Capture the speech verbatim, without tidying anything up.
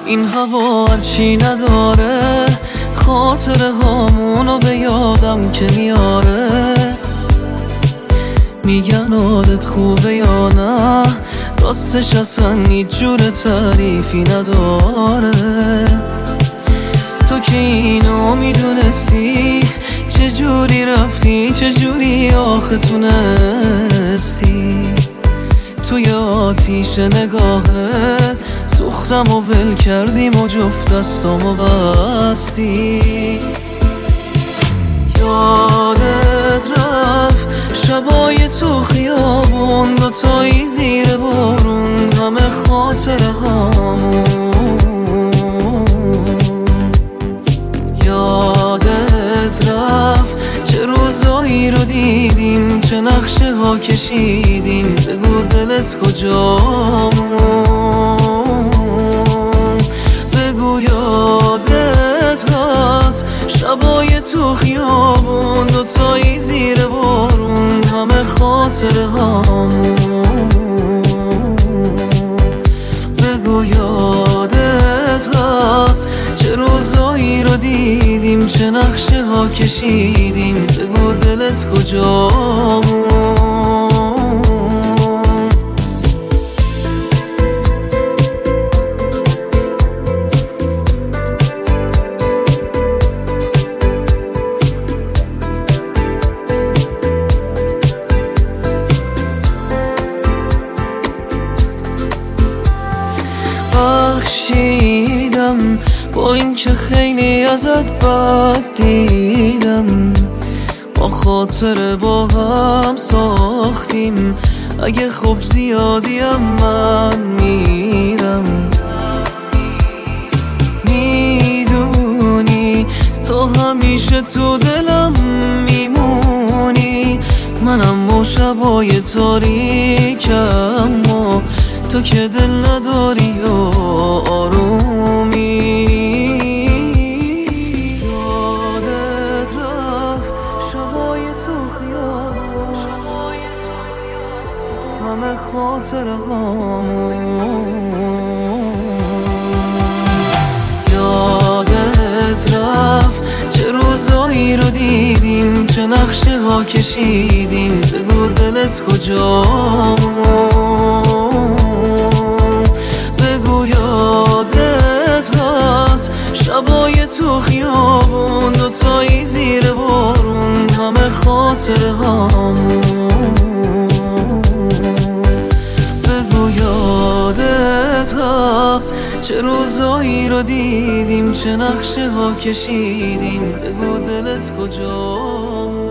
این هوا هرچی نداره خاطره هامونو به یادم که میاره. میگن عادت خوبه یا نه، راستش اصلا هیچ جور تعریفی نداره. تو که اینو میدونستی چجوری رفتی، چجوری آخه تونستی توی آتیش نگاهت سوختم و ول کردیم و جفت دستامو بستی. یادت رفت شبای تو خیابون، دوتایی زیر بارون، همه خاطره هامون. یادت رفت چه روزایی رو دیدیم، چه نقشه ها کشیدیم، بگو دلت کجامون. بگو یادت هست شبای تو خیابون، دوتایی زیر بارون، همه خاطره هامون. بگو یادت هست چه روزایی رو دیدیم، چه نقشه ها کشیدیم، بگو دلت کجامون. بخشیدم با این که خیلی ازت بد دیدم، ما خاطره با هم ساختیم، اگه خوب زیادیم من میرم. میدونی تو همیشه تو دلم میمونی، منم با شبای تاریکم و تو که دل نداری و آرومی. یادت رفت شبای تو خیابون، همه خاطره هامون. یادت رفت چه روزایی رو دیدیم، چه نقشه ها کشیدیم، بگو دلت کجامون. بگو یادت هست شبای تو خیابون، دوتایی زیر بارون، همه خاطره هامون. بگو یادت هست چه روزایی رو دیدیم، چه نقشه ها کشیدیم، بگو دلت کجامون.